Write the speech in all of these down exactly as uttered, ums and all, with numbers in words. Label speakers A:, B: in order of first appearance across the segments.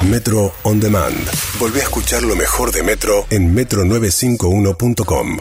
A: Metro On Demand. Volvé a escuchar lo mejor de Metro en metro novecientos cincuenta y uno punto com.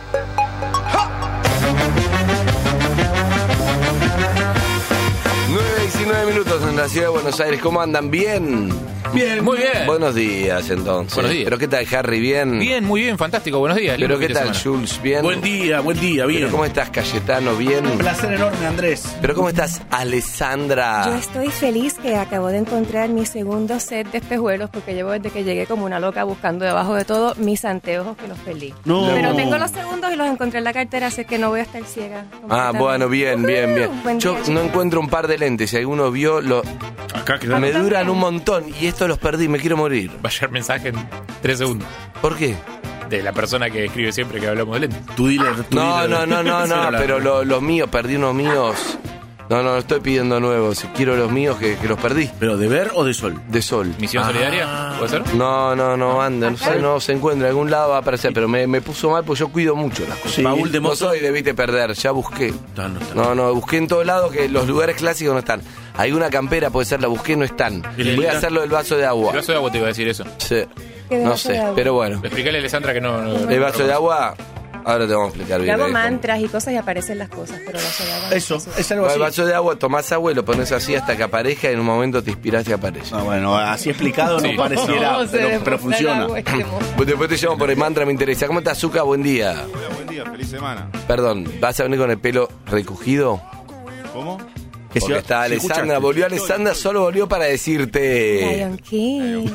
B: nueve diecinueve minutos en la ciudad de Buenos Aires. ¿Cómo andan? ¿Bien?
C: Bien, muy bien.
B: Buenos días, entonces.
C: Buenos días.
B: ¿Pero qué tal, Harry? ¿Bien?
C: Bien, muy bien, fantástico. Buenos días.
B: ¿Pero qué tal,
C: semana.
B: Jules? ¿Bien?
D: Buen día, buen día, bien.
B: ¿Pero cómo estás, Cayetano? ¿Bien?
D: Un placer enorme, Andrés.
B: ¿Pero cómo estás, Alessandra?
E: Yo estoy feliz que acabo de encontrar mi segundo set de espejuelos porque llevo desde que llegué como una loca buscando debajo de todo mis anteojos que los perdí.
D: No.
E: Pero tengo los segundos y los encontré en la cartera, así que no voy a estar ciega.
B: Ah, bueno, bien, bien, bien.
E: Buen
B: Yo
E: día,
B: no
E: chicos.
B: encuentro un par de lentes. Si alguno vio, lo...
D: Acá quedaron.
B: me duran un montón y estos los perdí. Me quiero morir.
C: Va a llegar mensaje en tres segundos
B: ¿Por qué?
C: de la persona que escribe siempre que hablamos de lentes.
D: Tu dealer, tu
B: No,
D: dealer.
B: no, no, no, no,
D: Era
B: pero
D: la-
B: lo- los míos, perdí unos míos. No, no, no estoy pidiendo nuevos. Si quiero los míos que, que los perdí.
D: ¿Pero de ver o de sol?
B: De sol.
C: ¿Misión
D: Ah.
C: solidaria? ¿Puede ser?
B: No, no, no anda, no sé, no se encuentra. En algún lado va a aparecer, pero me, me puso mal porque yo cuido mucho las cosas.
D: Sí. Baúl de
B: No
D: mozo.
B: soy, debiste perder, ya busqué.
D: No, no está.
B: No, no, busqué en todos lados que los lugares clásicos no están. Hay una campera, puede ser, la busqué, no están.
D: ¿Y la
B: Voy a
D: lista?
B: hacerlo del vaso de agua.
C: El vaso de agua te iba a decir eso.
B: Sí.
E: ¿Qué
B: No
E: vaso de
B: sé,
E: agua?
B: pero bueno.
C: Explícale a Alessandra que no... no-
B: El vaso de agua, ahora te vamos a explicar
E: Yo
B: bien.
E: hago
B: ahí cómo.
E: mantras y cosas y aparecen las cosas, pero no se llaman.
D: Eso, es algo
B: El
D: así.
B: vaso de agua, tomás agua y lo pones así hasta que aparezca y en un momento te inspirás y aparece.
D: Ah, bueno, así explicado
C: Sí.
D: no pareciera,
E: No, se
D: pero,
E: le
D: pero
E: pone el
D: funciona.
E: agua, este mo-
B: Pues después te llamo por el mantra, me interesa. ¿Cómo estás, Zucca? Buen día.
F: Buen día, feliz semana.
B: Perdón, ¿vas a venir con el pelo recogido?
F: ¿Cómo?
D: Que
B: Porque
D: si-
B: está
D: si
B: Alessandra,
D: escuchaste.
B: volvió Alessandra, solo volvió para decirte...
E: Lion King.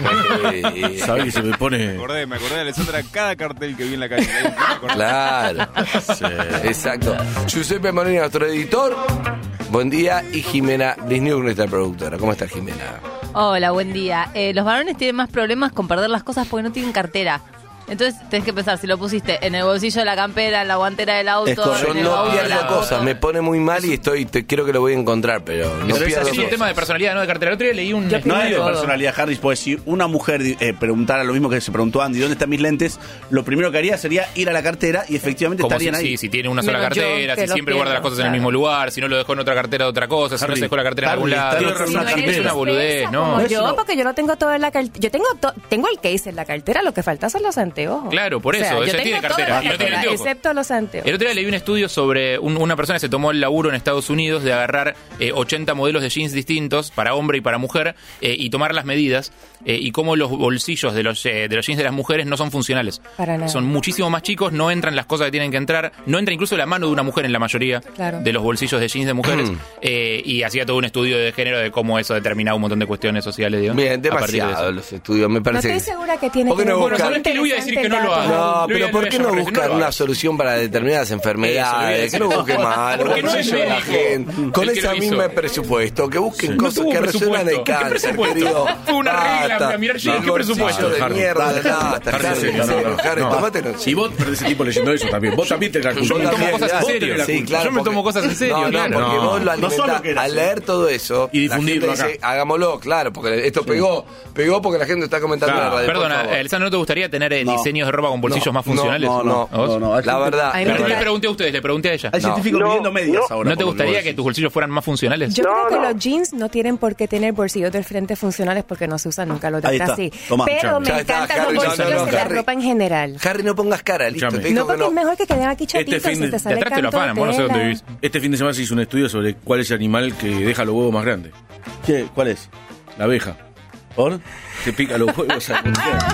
B: Eh,
D: ¿Sabes que se me
F: Me
D: pone...?
F: acordé, me acordé de Alessandra cada cartel que vi en la calle. Me acordé.
B: Claro,
D: Sí.
B: exacto. Giuseppe Molina, nuestro editor. Buen día. Y Jimena Disney, nuestra productora. ¿Cómo estás, Jimena?
G: Hola, buen día. Eh, los varones tienen más problemas con perder las cosas porque no tienen cartera. Entonces tenés que pensar si lo pusiste en el bolsillo de la campera, en la guantera del auto,
D: Es correcto.
B: Yo
G: en el
B: no
G: baúl de la
B: pierdo
G: moto.
B: cosas, me pone muy mal y estoy, te, creo que lo voy a encontrar, pero no
C: Eso es,
B: pierdo
C: es un
B: cosas.
C: tema de personalidad, no de cartera. El otro día leí un
D: No es de
C: estudio-
D: personalidad, Harris, porque si una mujer eh, preguntara lo mismo que se preguntó Andy, ¿dónde están mis lentes? Lo primero que haría sería ir a la cartera y efectivamente
C: Como si,
D: estarían ahí.
C: sí, si tiene una sola
E: Menos yo,
C: cartera,
E: que
C: si
E: los
C: siempre guarda las
E: pierdo,
C: cosas en el
E: claro.
C: mismo lugar, si no lo dejó en otra cartera de otra cosa, si no
D: Harry,
C: se dejó la cartera en algún
D: Harry,
C: lado.
D: está
C: Es
D: bien,
C: una,
D: una
C: es
D: cartera.
C: una boludez, ¿no?
E: Como
D: Eso
E: yo,
D: no.
E: porque yo no tengo todo en la cartera. Yo tengo to- tengo el case en la cartera, lo que falta son los anteojos.
C: Claro, por
E: O sea,
C: eso,
E: yo
C: ella
E: tengo
C: tiene
E: todo
C: cartera
E: en
C: y
E: la
C: no tiene
E: cartera,
C: anteojos.
E: excepto los anteojos.
C: El otro día leí un estudio sobre un- una persona que se tomó el laburo en Estados Unidos de agarrar eh, ochenta modelos de jeans distintos para hombre y para mujer eh, y tomar las medidas eh, y cómo los bolsillos de los, eh, de los jeans de las mujeres no son funcionales.
E: Para nada.
C: Son muchísimo más chicos, no entran las cosas que tienen que entrar, no entra incluso la mano de una mujer en la mayoría
E: Claro.
C: de los bolsillos de jeans de mujeres eh, y hacía todo un estudio de género de cómo eso determinaba un montón de cuestiones sociales. Digo,
B: Bien,
C: a partir de
B: demasiado
C: eso.
B: los estudios, me
E: No
B: parece.
E: estoy segura que tiene
B: ¿Por qué
E: que
B: no
E: ver
B: buscan?
E: con
C: ¿Sabes qué? Le voy a decir que no lo haga.
B: No,
C: Le voy a-
B: pero
C: le
B: ¿por
C: voy a
B: qué no
C: llamar, no
B: buscan
C: lo
B: una
C: hagas.
B: solución para determinadas
C: Eso, le voy a
B: enfermedades?
C: decir
B: Que no
C: eso.
B: busquen mal,
C: Porque no
B: no
C: es
B: la
C: médico.
B: gente. Con
C: El que
B: esa
C: lo hizo.
B: misma presupuesto, que busquen
C: No
B: cosas
C: tuvo
B: que resuelvan el
C: presupuesto. ¿Qué
B: cáncer,
C: presupuesto?
B: querido.
C: Fue una regla,
B: Basta.
C: a mirar jeans,
B: El
C: ¿qué presupuesto?
B: bolsillo de
D: Harry,
B: mierda,
D: dale,
B: basta,
D: Harry,
B: Harry,
D: en serio,
B: en serio,
D: no, no,
B: Harry,
D: no.
B: tómatelo en
D: Si
B: serio.
D: vos perdés ese tipo leyendo eso también, vos también te la
C: Yo me tomo cosas en
D: Vos
C: serio.
D: tenés la
B: Sí,
D: culpa.
B: claro,
C: Yo me
B: porque-
C: tomo cosas en serio,
B: No, no,
C: claro.
B: porque
D: No.
B: vos lo
D: No solo
B: alimentás.
D: que era
B: Al
D: así.
B: leer todo eso,
D: Y
B: la
D: difundirlo
B: gente dice,
D: acá.
B: hagámoslo, claro, porque esto pegó, pegó porque la gente está comentando
D: Claro.
B: en la radio. por
C: Perdona,
B: favor.
C: Alessandro, ¿no te gustaría tener eh,
D: No.
C: diseños de ropa con bolsillos
B: No,
C: más funcionales?
B: no, no,
C: ¿A vos?
D: no, no, hay
B: La
D: gente-
B: verdad,
E: Ay,
B: la
E: me
C: No le
B: verdad.
C: pregunté a ustedes, le pregunté a ella.
D: Hay
B: No.
D: científicos
H: No,
D: midiendo medias
H: no.
D: ahora.
C: ¿No te
D: por lo
C: gustaría
D: vos
C: que tus
D: decís.
C: bolsillos fueran más funcionales?
E: Yo
H: No,
E: creo que
H: no.
E: los jeans no tienen por qué tener bolsillos del frente funcionales porque no se usan nunca los de
D: Ahí
E: atrás
D: está.
E: sí.
D: Toma,
E: Pero
D: escuchame.
E: me
B: Ya está,
E: encantan
B: Harry,
E: los
B: no,
E: bolsillos
B: no, no,
E: de la
B: Harry.
E: ropa en general.
B: Harry, no pongas cara, listo.
D: Escuchame.
B: te dijo
E: No, porque
B: que
E: es mejor que queden aquí
D: Este
E: chatitos
D: fin
E: y
D: de-
E: te sale
C: de atrás te lo
E: canto de
C: afanan, vos no sé dónde
E: tela.
C: vivís.
D: Este fin de semana se hizo un estudio sobre cuál es el animal que deja los huevos más grandes. ¿Qué? ¿Cuál es? La abeja. ¿Por? Se pica los huevos a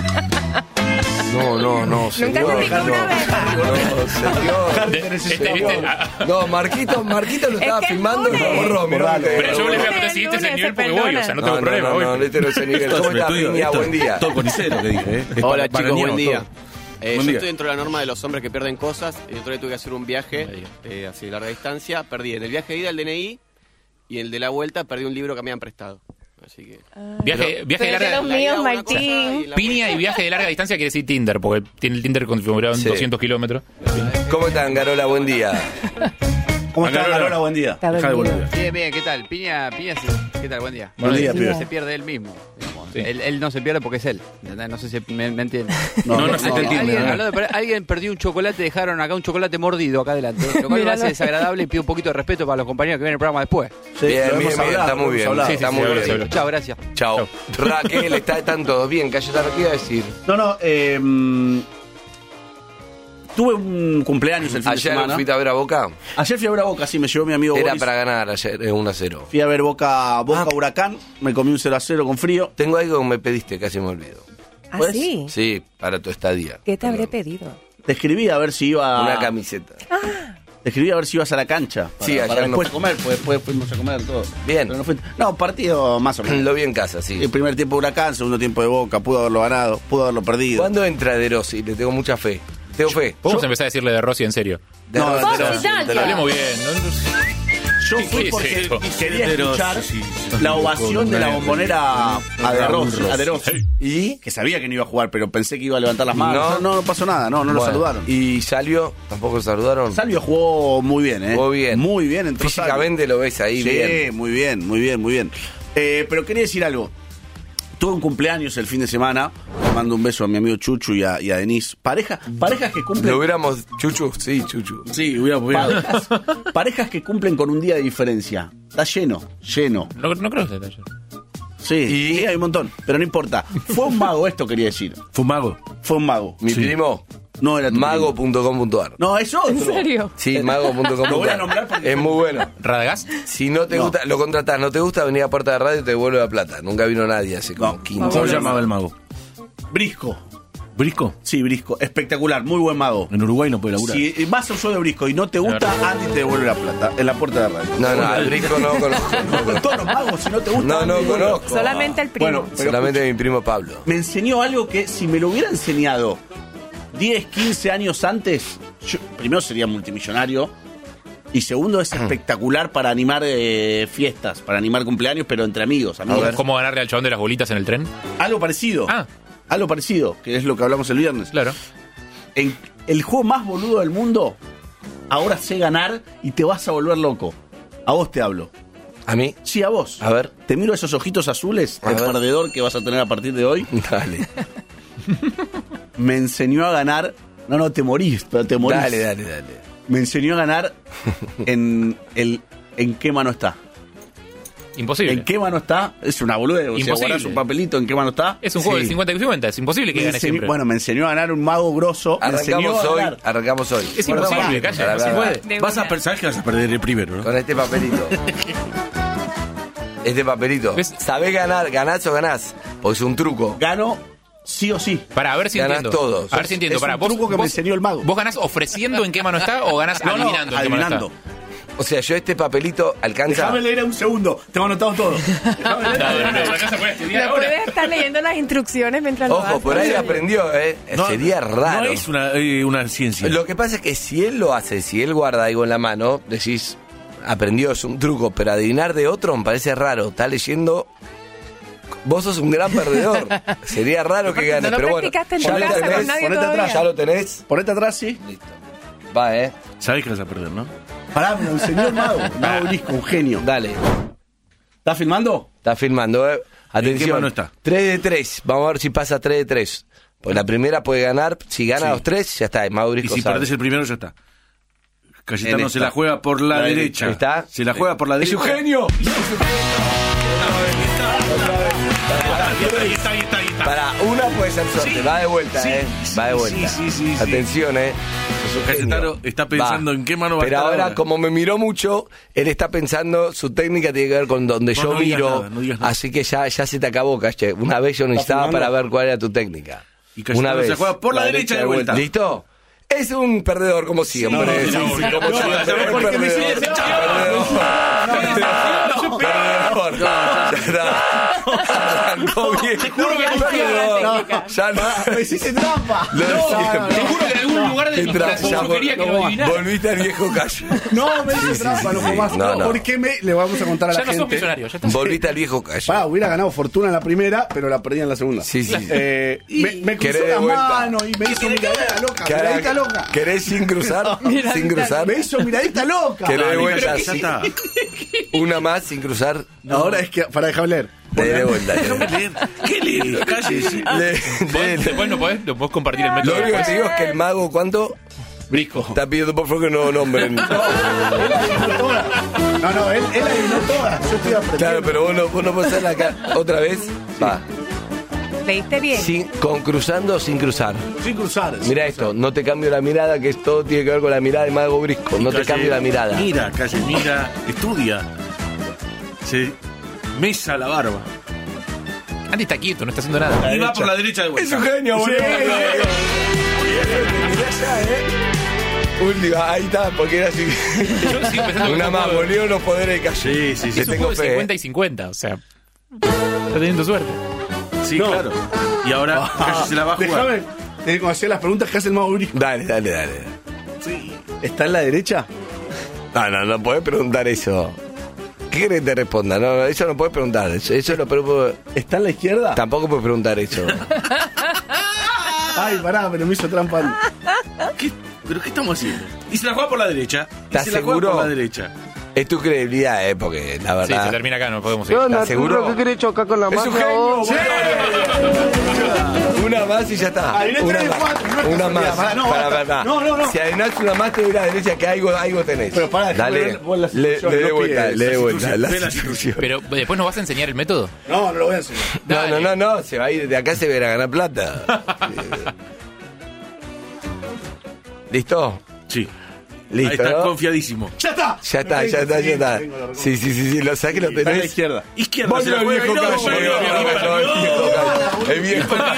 B: No, no, no, señor.
E: Nunca te picó una abeja.
B: No, señor.
C: De- este,
B: Señor.
C: viste, ah,
B: No, Marquito, Marquito lo
E: Es
B: estaba
E: que el
B: filmando y lo
E: lunes.
B: borró. mirá,
D: Borralo.
B: mirá.
C: Pero yo le voy a
E: El
C: preguntar si este es el
E: lunes
C: nivel
E: se
C: porque voy, o sea, no
B: No,
C: tengo
B: no,
C: problema.
B: no,
C: voy.
B: no, este no es el nivel. ¿Cómo estás, Piña? Buen día.
D: Todo conicero que dije, ¿eh? Es
I: Hola
D: para-
I: chicos,
D: para
I: buen
D: niños,
I: día.
D: todo.
I: Eh,
D: Buen
I: yo
D: día.
I: estoy dentro de la norma de los hombres que pierden cosas. El otro día tuve que hacer un viaje
C: No me digas.
I: eh, así de larga distancia. Perdí en el viaje de ida el D N I y en el de la vuelta perdí un libro que me habían prestado. Así que...
C: Viaje, viaje de
E: Pero de
C: larga
E: los
I: La ida
E: míos,
I: una cosa
E: Martín.
I: y la
C: Piña
I: vuelta-
C: y viaje de larga distancia quiere decir Tinder, porque tiene el Tinder configurado en
B: Sí.
C: doscientos kilómetros.
B: ¿Cómo están, Garola? Buen día.
D: ¿Cómo estás,
J: Carola?
D: Carola? Buen día.
E: Está
D: Dejá de
E: dormido.
D: volver.
J: Bien, bien, ¿qué tal? Piña, Piña, se- ¿qué tal? Buen día.
D: Buen día,
E: Buen día.
D: pibe.
J: Se pierde él mismo. digamos.
C: Sí.
H: Él, él no se pierde porque es él. ¿Entendés? No sé si me, me entiende.
D: No, no, no se te entiende.
H: Alguien,
D: ¿no?
H: hablando de per- alguien perdió un chocolate, dejaron acá un chocolate mordido acá adelante. Lo cual me hace desagradable y pido un poquito de respeto para los compañeros que vienen al programa después.
D: Sí,
B: Bien,
D: lo
B: bien,
D: hemos
B: bien,
D: hablado,
B: está muy
D: lo
B: bien.
D: hemos hablado.
B: Sí, está
C: sí,
B: muy
C: sí,
B: bien.
C: sí, sí.
H: Chao, gracias.
B: Chao. Raquel, está tan todo bien. Cayetano, ¿qué iba a decir?
D: No, no, eh, mm, tuve un cumpleaños el fin de
B: Ayer
D: semana.
B: fuiste a ver a Boca.
D: Ayer fui a ver a Boca, sí, me llevó mi amigo
B: Era
D: Boris.
B: para ganar ayer, eh, uno a cero.
D: Fui a ver Boca, Boca
B: Ah.
D: Huracán, me comí un cero a cero con frío.
B: Tengo algo que me pediste, casi me olvido.
E: ¿Ah,
D: ¿Pues?
E: sí?
B: Sí, para tu estadía.
E: ¿Qué te habré
B: Perdón.
E: pedido?
D: Te escribí a ver si iba...
B: Una camiseta.
D: Te escribí a ver si ibas a la cancha. Para,
B: Sí, ayer
D: para después
B: no-
D: comer, pues después fuimos a comer todo.
B: Bien.
D: Pero no, fue- no, partido más o menos.
B: Lo vi en casa, sí.
D: El primer tiempo Huracán, segundo tiempo de Boca, pudo haberlo ganado, pudo haberlo perdido.
B: ¿Cuándo entra De Rossi? Le tengo mucha fe. Tengo fe.
C: Podemos empezar a decirle de Rossi en serio.
B: De
D: No,
B: Rossi,
D: de
B: no,
D: Rossi,
B: te lo-
C: Hablemos bien. ¿no?
D: Yo
C: ¿Qué
D: fui
C: es
D: porque
C: esto?
D: quería
F: De Rossi,
D: escuchar
F: sí, sí.
D: la ovación de la bombonera a De Rossi, a De Rossi.
B: ¿Y?
D: Que sabía que no iba a jugar, pero pensé que iba a levantar las manos.
B: No.
D: No, no, pasó nada, no, no lo
B: Bueno,
D: saludaron.
B: ¿Y salió? ¿Tampoco lo saludaron?
D: Salvio jugó muy bien, ¿eh?
B: Jugó bien.
D: Muy bien, entró
B: Físicamente lo ves ahí
D: Salvio. Sí,
B: bien.
D: muy bien, muy bien, muy bien. Eh, pero quería decir algo. Tuve un cumpleaños el fin de semana. Le mando un beso a mi amigo Chuchu y a, y a Denise. Pareja, parejas que cumplen.
B: ¿Lo hubiéramos... Chuchu? Sí, Chuchu.
D: Sí, hubiera parejas, parejas que cumplen con un día de diferencia. Está lleno, lleno.
C: No, no creo que sea ayer.
D: Sí,
B: ¿Y?
D: sí, hay un montón. Pero no importa. Fue un mago esto, quería decir.
F: Fue un mago.
D: Fue un mago.
B: Mi primo,
D: No era tu primo.
B: mago punto com punto ar.
D: No, es otro.
E: ¿En serio?
B: Sí, mago punto com
D: Lo voy a
B: punto ar.
D: nombrar porque-
B: Es muy bueno.
C: ¿Radagast?
B: Si no te
D: No.
B: gusta, lo contratás, no te gusta, venir a Puerta de Radio y te devuelve la plata. Nunca vino nadie hace como
D: No.
B: quince
F: ¿Cómo
B: años.
F: se llamaba el mago?
D: Brisco.
F: ¿Brisco?
D: Sí, Brisco. Espectacular, muy buen mago.
F: En Uruguay no puede laburar.
D: Si vas a un show de Brisco y no te gusta, Andy te devuelve la plata en la puerta de radio.
B: No, no, al Brisco no conozco.
D: Con todos los magos, si no te gusta.
B: No, no
D: Andy, bueno.
B: conozco.
E: Solamente el primo.
D: Bueno, pero
B: Solamente mi primo Pablo.
D: me enseñó algo que si me lo hubiera enseñado diez, quince años antes, yo primero sería multimillonario y segundo es espectacular para animar eh, fiestas, para animar cumpleaños, pero entre amigos. amigos.
C: ¿Cómo ganarle al chabón de las bolitas en el tren?
D: Algo parecido.
C: Ah.
D: Algo parecido, que es lo que hablamos el viernes.
C: Claro.
D: En el juego más boludo del mundo, ahora sé ganar y te vas a volver loco. A vos te hablo.
B: ¿A mí?
D: Sí, a vos.
B: A ver.
D: Te miro esos ojitos azules,
B: A
D: el
B: ver.
D: perdedor que vas a tener a partir de hoy.
B: Dale.
D: Me enseñó a ganar. No, no, te morís, pero te morís.
B: Dale, dale, dale.
D: Me enseñó a ganar en el en qué mano está.
C: Imposible.
D: ¿En qué mano está? Es una boludez. O sea,
C: Imposible.
D: guardás un papelito, ¿en qué mano está?
C: Es un juego
B: Sí.
C: del cincuenta y cincuenta. Es imposible que
D: Me
C: gane
D: enseñó-
C: siempre.
D: bueno, me enseñó a ganar un mago grosso. Me enseñó
B: Arrancamos
D: a
B: hoy,
D: ganar.
B: arrancamos hoy.
C: Es
D: Bueno,
C: imposible,
D: pará.
C: calla. No se
B: Pará,
C: puede.
E: De
F: Vas a
E: una.
F: pensar que vas a perder el primero, ¿no?
B: Con este papelito. Este papelito.
C: ¿Ves?
B: ¿Sabés ganar? ¿Ganás o ganás? Porque es un truco.
D: Gano sí o sí.
C: Para, a ver si
B: Ganás
C: entiendo.
B: todos.
C: A ver si entiendo.
D: Es
C: Para,
D: un
C: vos,
D: truco que me
C: vos-
D: enseñó el mago.
C: ¿Vos ganás ofreciendo en qué mano está o ganás
D: No, no,
C: adivinando en qué mano
D: adivinando.
C: está?
B: O sea, yo este papelito alcanza.
D: Déjame leer un segundo. Tengo anotado todo. Déjame leer.
C: Dale, dale, acá se puede estudiar
E: Pero
C: ahora.
E: puedes estar leyendo las instrucciones mientras lo
B: Ojo,
E: haces.
B: por ahí aprendió, ¿eh? Sería raro.
F: No es una, eh, una ciencia.
B: Lo que pasa es que si él lo hace, si él guarda algo en la mano, decís, aprendió, es un truco, pero adivinar de otro me parece raro. Está leyendo. Vos sos un gran perdedor. Sería raro que ganes,
E: No
B: pero bueno.
E: practicaste en tu
B: ya lo
E: casa con
B: tenés.
E: nadie
D: ponete
E: todavía.
D: atrás.
B: Ya lo tenés.
D: Ponete atrás, sí.
B: Listo. Va, ¿eh?
F: Sabés que vas a perder, ¿no?
D: Pará, me lo enseñó el mago. El mago Brisco, un genio.
B: Dale.
D: ¿Estás filmando?
B: Está filmando, ¿eh? Atención.
F: qué mano está?
B: tres de tres. Vamos a ver si pasa tres de tres. Pues la primera puede ganar. Si gana
F: Sí.
B: los tres, ya está. Mauro
F: Y si
B: sabe.
F: perdés el primero, ya está. Cayetano
D: En
F: se
D: esta.
F: la juega por la,
D: La
F: derecha.
B: derecha. ¿Está?
F: Se la juega por la
B: ¡Es
F: derecha.
B: un genio!
F: Ahí está, ahí está, ahí está.
B: Para, una puede ser suerte.
F: Sí.
B: Va de vuelta,
F: Sí,
B: ¿eh?
F: sí,
B: Va de vuelta.
F: sí, sí, sí, sí.
B: Atención, ¿eh? Es un
F: Cayetano
B: genio.
F: está pensando en qué mano va a
B: Pero
F: estar
B: ahora,
F: ahora.
B: como me miró mucho, él está pensando, su técnica tiene que ver con donde
F: No,
B: yo
F: no digas
B: miro.
F: nada, no digas nada.
B: Así que ya, ya se te acabó, Cache. Una vez yo necesitaba
D: filmando?
B: para ver cuál era tu técnica.
F: Y Cayetano
B: Una vez.
F: se juega por la derecha de vuelta.
B: ¿Listo? Es un perdedor, como siempre.
F: no,
B: Sí,
F: no,
B: sí,
F: no,
B: como
F: no,
B: siempre.
F: no,
B: Perdedor.
D: porque me
B: Perdedor.
D: sigue-
B: Perdedor. Ya está. Arrancó bien.
E: Te juro que confío en la
B: Perdedor.
E: técnica.
B: Ya no.
D: Me hiciste trampa.
B: Lo de siempre.
C: Te juro que en algún lugar de
B: Entra,
C: la
B: ya
C: yo quería que
B: vol-
C: lo adivinara.
B: Volviste al viejo calle.
D: No, me hice trampa, no fue más.
B: No, no.
D: ¿Por qué me le vamos a contar a la
C: Ya no sos
D: gente?
C: millonario, ya está.
B: Volviste al viejo calle.
D: Pará, hubiera ganado fortuna en la primera, pero la perdí en la segunda.
B: Sí, sí.
D: Eh, me, me
B: ¿Querés
D: cruzó
B: de
D: la
B: vuelta?
D: mano y me hizo miradita loca.
B: ¿Qué hará?
D: Miradita loca.
B: ¿Querés sin cruzar? Sin cruzar.
D: Me hizo miradita loca.
B: ¿Querés de
F: Dale,
B: vuelta?
F: ya
B: Sí.
F: está.
B: Una más sin cruzar.
D: Ahora es que, para dejar leer.
B: Le de vuelta.
J: Déjame leer. ¿Qué lees? Cállese.
B: Le-
C: Después no podés, no podés compartir el
B: Lo
C: método.
B: único que te digo es que el mago, ¿cuánto?
D: Brisco.
B: Está pidiendo por favor que no nombren.
D: No, no, él, él adivinó todas. Yo estoy aprendiendo.
B: Claro, pero vos no, vos no podés hacerla acá. ¿Otra vez? Va.
E: ¿Leíste bien?
B: Sin, con cruzando o sin cruzar.
D: Sin cruzar.
B: Mira esto, no te cambio la mirada, que esto tiene que ver con la mirada de Mago Brisco. No te
J: Calle,
B: cambio la mirada.
J: Mira, Calle, mira, estudia. Se mesa la barba.
C: Andy está quieto, no está haciendo nada.
J: Y va por la derecha de vuelta.
B: Es un genio, boludo. Última, ahí está, porque era así.
C: Yo sigo pensando que
B: Una
C: es un
B: más,
C: juego-
B: volvieron los poderes de Calle.
J: Sí, sí, sí.
B: Le
C: Es un
B: tengo
C: juego de
B: fe.
C: cincuenta y cincuenta, o sea. Está teniendo suerte.
J: Sí, claro. Y ahora Calle se la va a jugar.
D: Déjame, tenés que hacer las preguntas que hace el mago Brisco.
B: Dale, dale, dale.
D: ¿Está en la derecha?
B: No, no, no podés preguntar eso. ¿Qué querés que te responda? No, no, eso no podés preguntar. Eso, eso no pero,
D: ¿Está en la izquierda?
B: tampoco puedes preguntar eso.
D: Ay, pará, pero me hizo trampa.
J: ¿Qué? ¿Pero qué estamos haciendo? Y se la juega por la derecha. Y
B: ¿Estás
J: se la juega
B: seguro?
J: por la derecha.
B: Es tu credibilidad, eh, porque la
C: Sí,
B: verdad.
C: se termina acá, no podemos ir.
B: ¿Estás seguro?
K: ¿Qué querés chocar con la
B: Es un
K: magia
B: genio,
K: vos?
B: Una más y ya está.
D: Adiviné
B: Una
D: tres de
B: más.
D: cuatro, no es
B: Una
D: casualidad.
B: más.
D: Pará, no,
B: Pará,
D: basta.
B: pará.
D: No, no, no.
B: Si adivinás una más, te doy la derecha que algo, algo tenés.
D: Pero pará, déjame
B: dale.
D: ver vos la
B: Le,
D: situación,
B: le de
D: no
B: vuelta,
D: pides
B: le de
D: la
B: vuelta.
J: situación,
B: La
J: ve la
B: situación.
C: Pero después nos vas a enseñar el método.
D: No, no lo voy a enseñar.
B: No,
C: Dale.
B: no, no, no. Se va a ir de acá, se verá a ganar plata. ¿Listo?
J: Sí.
B: Listo.
J: Ahí está
B: ¿no?
J: confiadísimo.
D: ¡Ya está!
B: Ya está, ya está, ya está. Sí, sí, sí, sí. Lo sabés que lo
D: Está en la
B: tenés.
D: izquierda.
J: Izquierda se la
B: Volvió el
J: juega.
B: viejo
J: y no,
B: Calle.
J: volvió,
B: El viejo
J: volvió,
B: Calle.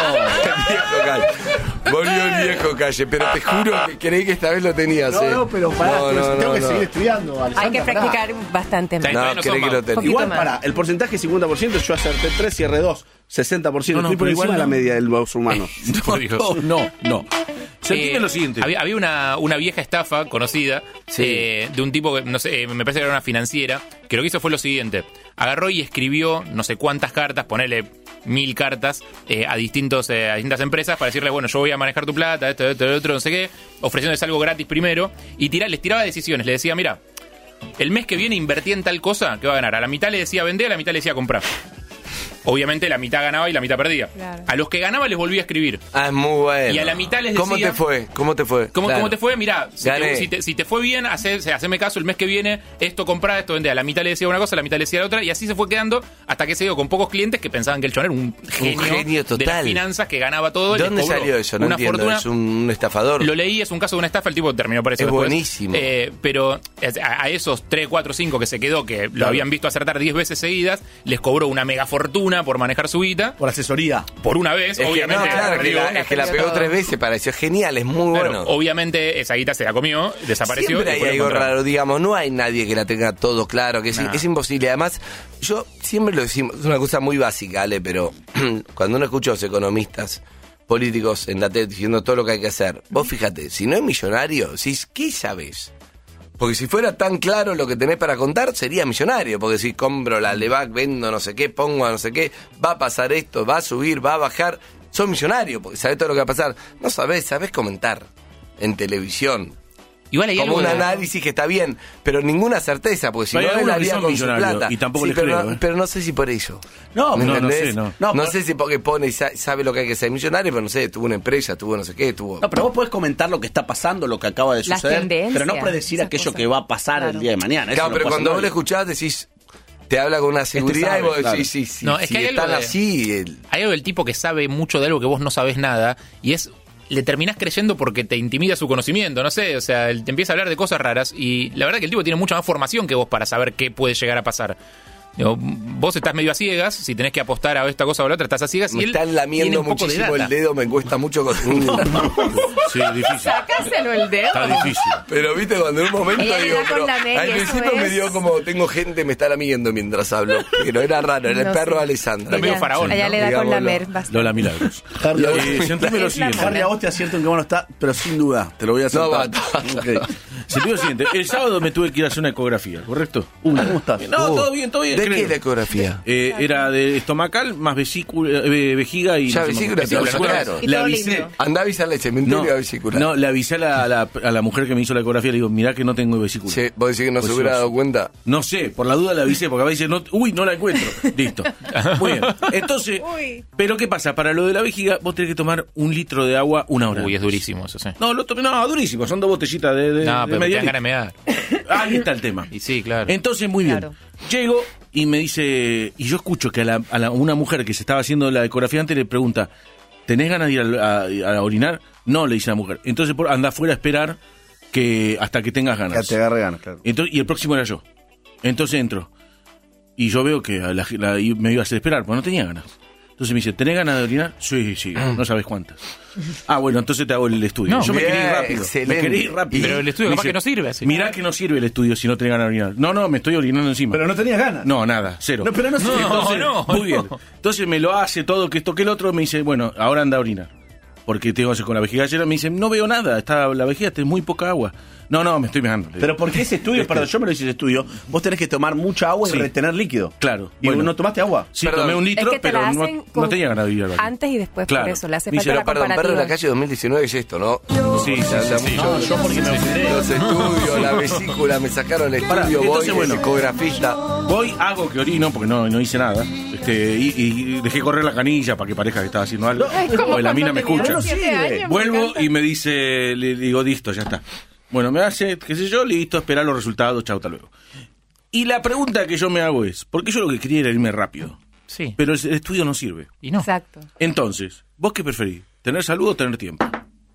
B: El viejo Calle. Volvió el viejo Calle. Pero te juro que creí que esta vez lo tenías.
D: No,
B: eh.
D: no, pero pará,
B: No,
D: pero
B: no,
D: tengo
B: no,
D: que
B: no.
D: seguir estudiando, Alessandra,
E: Hay que
D: pará.
E: practicar bastante más.
C: Sí.
B: No,
C: Todavía no
B: creí
C: son
B: que
C: más.
B: lo tenés.
E: Poquito
D: Igual,
E: más.
D: para, el porcentaje es cincuenta por ciento, yo acerté tres y erré dos. sesenta por ciento.
J: No, no,
D: Estoy por
J: pero
D: encima
J: igual
D: de la
J: no.
D: media del los humanos.
C: Por Dios.
J: No, no, no. Se entiende
C: Eh,
J: lo siguiente.
C: Había, había una, una vieja estafa conocida
B: Sí.
C: eh, de un tipo que, no sé, eh, me parece que era una financiera, que lo que hizo fue lo siguiente. Agarró y escribió no sé cuántas cartas, ponele mil cartas eh, a, distintos, eh, a distintas empresas para decirle, bueno, yo voy a manejar tu plata, esto, esto, esto, no sé qué, ofreciéndoles algo gratis primero, y tira, les tiraba decisiones. Le decía, mira, el mes que viene invertí en tal cosa que va a ganar. A la mitad le decía vender, a la mitad le decía comprar. Obviamente la mitad ganaba y la mitad perdía.
E: Claro.
C: A los que ganaba les volvía a escribir.
B: Ah, es muy bueno.
C: Y a la mitad les
B: ¿Cómo
C: decía-
B: te fue? ¿Cómo te fue?
C: ¿Cómo,
B: Claro.
C: ¿Cómo te fue? Mirá, si
B: Gané.
C: te, si, te, si te fue bien, hace, haceme caso, el mes que viene, esto comprá, esto vendé. A la mitad le decía una cosa, a la mitad le decía la otra, y así se fue quedando hasta que se dio con pocos clientes que pensaban que el chon era un genio,
B: genio
C: de las
B: total.
C: finanzas que ganaba todo.
B: ¿De
C: les
B: dónde
C: cobró
B: salió eso? No
C: una
B: entiendo.
C: fortuna.
B: Es un, un estafador.
C: Lo leí, es un caso de una estafa, el tipo terminó por eso
B: Es
C: después.
B: buenísimo.
C: Eh, pero a, a esos tres, cuatro, cinco que se quedó, que lo
D: Claro.
C: habían visto acertar diez veces seguidas, les cobró una mega fortuna por manejar su guita.
D: Por asesoría.
C: Por una vez,
B: Es que,
C: obviamente.
B: no, claro, que
C: perdió.
B: la, es que la pegó tres veces, pareció genial, es muy
C: Claro,
B: bueno.
C: obviamente esa guita se la comió, desapareció.
B: Siempre
C: y
B: hay
C: después la
B: algo
C: encontraron.
B: raro, digamos, no hay nadie que la tenga todo claro, que es,
C: Nah.
B: es imposible. Además, yo siempre lo decimos, es una cosa muy básica, Ale, pero cuando uno escucha a los economistas políticos en la tele diciendo todo lo que hay que hacer, vos fíjate, si no es millonario, decís, ¿qué sabés? Porque si fuera tan claro lo que tenés para contar, sería millonario. Porque si compro la Levac, vendo no sé qué, pongo a no sé qué, va a pasar esto, va a subir, va a bajar. Sos millonario, porque sabés todo lo que va a pasar. No sabés, sabés comentar en televisión.
C: Igual hay
B: Como
C: algo
B: un
C: de-
B: análisis que está bien, pero ninguna certeza, porque si
J: Pero hay
B: no él
J: algunos que
B: haría
J: son
B: con su
J: millonarios
B: plata.
J: y tampoco
B: Sí,
J: les
B: pero,
J: creo,
B: no,
J: ¿eh?
B: pero no sé si por eso.
D: No,
B: ¿Me
J: no, no
B: entendés?
J: sé, no.
D: No,
B: No
D: pero-
B: sé si porque pone y sa- sabe lo que hay que ser millonario, pero no sé, tuvo una empresa, tuvo no sé qué, tuvo...
D: No, pero vos podés comentar lo que está pasando, lo que acaba de
E: Las
D: suceder,
E: tendencias,
D: pero no predecir
E: esas
D: aquello
E: cosas.
D: que va a pasar
E: Claro.
D: el día de mañana. Eso
B: Claro,
D: no
B: pero
D: puede
B: cuando
D: hacer
B: vos lo
D: nadie.
B: escuchás decís, te habla con una seguridad
D: sabe,
B: y vos
D: claro.
B: decís, sí, sí,
C: No, es
B: si
C: que hay algo
B: están
C: de-
B: así... el-
C: Hay algo del tipo que sabe mucho de algo que vos no sabés nada y es le terminás creyendo porque te intimida su conocimiento, no sé, o sea, él te empieza a hablar de cosas raras y la verdad que el tipo tiene mucha más formación que vos para saber qué puede llegar a pasar. Digo, vos estás medio a ciegas, si tenés que apostar a esta cosa o a la otra, estás a ciegas y
B: Me
C: él
B: están
C: tiene
B: lamiendo
C: un poco de
B: muchísimo
C: data.
B: el dedo, me cuesta mucho con...
J: Sí, difícil.
E: Sacáselo el dedo.
J: Está difícil.
B: Pero viste, cuando en un momento
E: Ella le
B: digo,
E: da con
B: pero
E: la media,
B: al
E: eso
B: principio me
E: es.
B: dio como, tengo gente, me está lamiendo mientras hablo. Pero era raro, era el
E: No
B: perro
E: sé.
B: Alessandra.
C: medio faraón,
E: Allá
C: ¿no?
E: le da con
B: Digámoslo.
E: lamer bastante.
J: Lola Milagros.
D: Harry, a vos-
J: Eh, sentime lo
E: Es la
J: siguiente.
D: Harry, a vos te acierto en que vos no está, pero sin duda, te lo voy a hacer.
B: No, basta, basta.
D: Okay.
J: Sentime lo siguiente. El sábado me tuve que ir a hacer una ecografía, ¿correcto?
D: Uh, ¿cómo estás?
J: No, todo bien, todo bien.
B: ¿De
J: creo.
B: qué es la ecografía?
J: Eh, era de estomacal más vesícula, eh, vejiga y...
B: Ya,
J: no sé
B: vesícula,
J: más.
B: te lo
J: Vesícula,
B: sacaron.
E: Y
J: Le
E: todo
J: avisé.
E: limpio.
B: Andá a avisarle al cementerio
J: No,
B: a vesícula.
J: no, le avisé a la, a, la, a la mujer que me hizo la ecografía, le digo, mirá que no tengo vesícula.
B: Sí, vos decís que no
J: Pues
B: se hubiera
J: sí.
B: dado cuenta.
J: No sé, por la duda le avisé, porque a veces no, uy, no la encuentro. Listo. Muy bien. Entonces, pero ¿qué pasa? Para lo de la vejiga, vos tenés que tomar un litro de agua una hora.
C: Uy, es durísimo eso, sí.
J: No, lo tomé, no, durísimo, son dos botellitas de, de,
C: No,
J: de
C: pero te
J: media
C: dan ganas de mear.
J: litro. Ahí está el tema.
C: Y sí, claro.
J: Entonces, muy bien.
G: Claro.
J: Llego y me dice, y yo escucho que a, la, a la- una mujer que se estaba haciendo la ecografía antes le pregunta, ¿tenés ganas de ir a, a- a orinar? No, le dice la mujer. Entonces, por, anda afuera a esperar que hasta que tengas ganas.
D: Que te agarre ganas, claro.
J: Entonces, y el próximo era yo. Entonces entro. Y yo veo que a la- la- y me iba a hacer esperar, porque no tenía ganas. Entonces me dice, ¿tenés ganas de orinar? Sí, sí, no sabes cuántas. Ah, bueno, entonces te hago el estudio.
C: No,
J: yo me
B: bien,
J: quería ir rápido.
B: excelente.
J: Me quería ir rápido.
C: Pero el estudio
J: Me
C: capaz
J: dice,
C: que no sirve, así.
J: Mirá que no sirve el estudio si no tenés ganas de orinar. No, no, me estoy orinando encima.
D: Pero no tenías ganas.
J: No, nada, cero.
D: No, pero no sirve.
J: Entonces,
C: no,
J: muy
C: no.
J: bien. Entonces me lo hace todo, que esto que el otro, me dice, bueno, ahora anda a orinar. Porque tengo que hacer con la vejiga llena. Me dice, no veo nada, está la vejiga, está muy poca agua. No, no, me estoy mejando.
D: Pero porque ese estudio,
J: Este.
D: perdón, yo me lo hice ese estudio, vos tenés que tomar mucha agua
J: Sí.
D: y retener líquido.
J: Claro.
D: ¿Y
J: Bueno.
D: no tomaste agua?
J: Sí,
B: Perdón.
J: tomé un
E: Es
J: litro,
E: que te
J: pero
E: la
J: no,
E: hacen
J: no
E: con-
J: tenía ganas de ir al baño.
E: antes y después,
J: Claro.
E: por eso. Le hace
J: Dice,
E: falta
B: Pero
E: la
B: perdón, Perro de la
E: comparativa.
B: calle dos mil diecinueve es esto, ¿no?
J: Sí, sí,
B: Se habla
J: sí, sí.
B: mucho.
D: No, yo porque me operé.
B: Los estudios, la vesícula, me sacaron el
J: Pará,
B: estudio, voy,
J: entonces,
B: el
J: bueno.
B: ecografista.
J: Voy, hago que orino, porque no, no hice nada. Este, y, y dejé correr la canilla para que parezca que estaba haciendo algo.
E: Ay, como
J: Porque la mina
E: cuando
J: me
E: tenía
J: escucha.
E: siete años, me
J: Vuelvo
E: encanta.
J: y me dice, le digo, listo, ya está. Bueno, me hace, qué sé yo, listo, esperar los resultados, chau, hasta luego. Y la pregunta que yo me hago es, porque yo lo que quería era irme rápido,
C: Sí.
J: pero el estudio no sirve.
C: Y no.
E: Exacto.
J: Entonces, ¿vos qué preferís? ¿Tener salud o tener tiempo?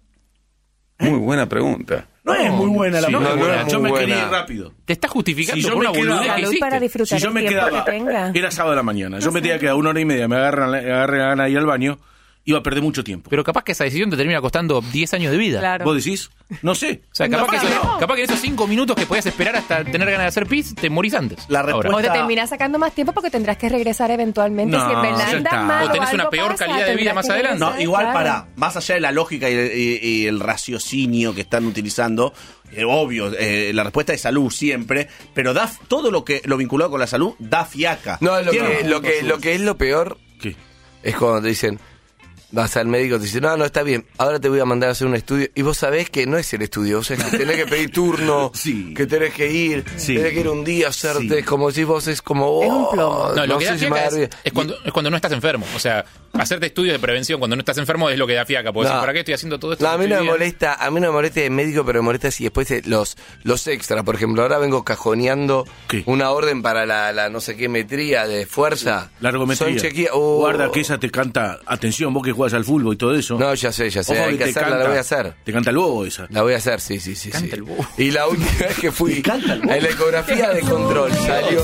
B: Muy buena pregunta.
D: No es muy buena la
J: Sí,
B: no,
D: pregunta.
B: no es
J: yo
B: muy
J: me quería
B: buena.
J: ir rápido.
C: Te estás justificando
J: Si yo
C: por
J: me
C: una
J: quedaba-
C: boludez que
E: Salud para
C: hiciste.
E: disfrutar
J: Si yo
E: el
J: me
E: tiempo
J: quedaba,
E: que tenga.
J: era sábado a la mañana, yo me tenía que quedar una hora y media, me agarran, agarré la gana de ir al baño, iba a perder mucho tiempo.
C: Pero capaz que esa decisión te termina costando diez años de vida.
E: Claro.
J: ¿Vos decís? No sé.
C: O sea, capaz que,
J: Capaz
C: eso-
J: no.
C: capaz que en esos cinco minutos que podías esperar hasta tener ganas de hacer pis, te morís antes.
D: La
C: Ahora.
D: respuesta-
E: O te terminas sacando más tiempo porque tendrás que regresar eventualmente.
J: No,
E: si en verdad
J: ya
E: andas
J: está.
E: mal
C: O tenés una
E: algo
C: peor
E: pasa,
C: calidad de vida
E: tendrás
C: más
E: que
C: adelante.
D: No,
E: regresar,
D: igual
E: claro.
D: para, más allá de la lógica y, y- y el raciocinio que están utilizando, eh, obvio, eh, la respuesta es salud siempre, pero da f- todo lo que lo vinculado con la salud da fiaca.
B: No, lo
D: Tiene
B: que,
D: unos
B: lo, que,
D: puntos
B: lo que es lo peor
J: ¿Qué?
B: es cuando te dicen, vas al médico, te dicen, no, no, está bien, ahora te voy a mandar a hacer un estudio. Y vos sabés que no es el estudio, o sea, que tenés que pedir turno,
J: Sí.
B: que tenés que ir,
J: Sí.
B: tenés que ir un día a hacerte,
J: Sí.
B: como si vos es como, oh,
E: Es un plomo.
C: No, lo que
B: sé
C: da
B: si me
C: fiaca
B: va a
C: es,
B: dar bien.
C: es cuando, es cuando no estás enfermo. O sea, hacerte estudios de prevención cuando no estás enfermo es lo que da fiaca. Porque
B: No.
C: decís, ¿para qué estoy haciendo todo esto?
B: No, a
C: si
B: mí no
C: estoy
B: me
C: bien?
B: molesta, a mí no me molesta el médico, pero me molesta si después eh, los, los extras, por ejemplo, ahora vengo cajoneando
J: ¿Qué?
B: una orden para la, la no sé qué metría de fuerza.
J: La ergometría.
B: Son chequea- oh.
J: Guarda que esa te canta, atención, vos que juegas al fútbol y todo eso.
B: No, ya sé, ya sé,
J: Ojo
B: hay que
J: te
B: hacerla, la voy a hacer.
J: Te canta el bobo esa.
B: La voy a hacer, sí, sí, sí.
C: Canta
B: sí.
C: el bobo.
B: Y la última vez que fui
D: canta el bobo.
B: en la ecografía de control salió.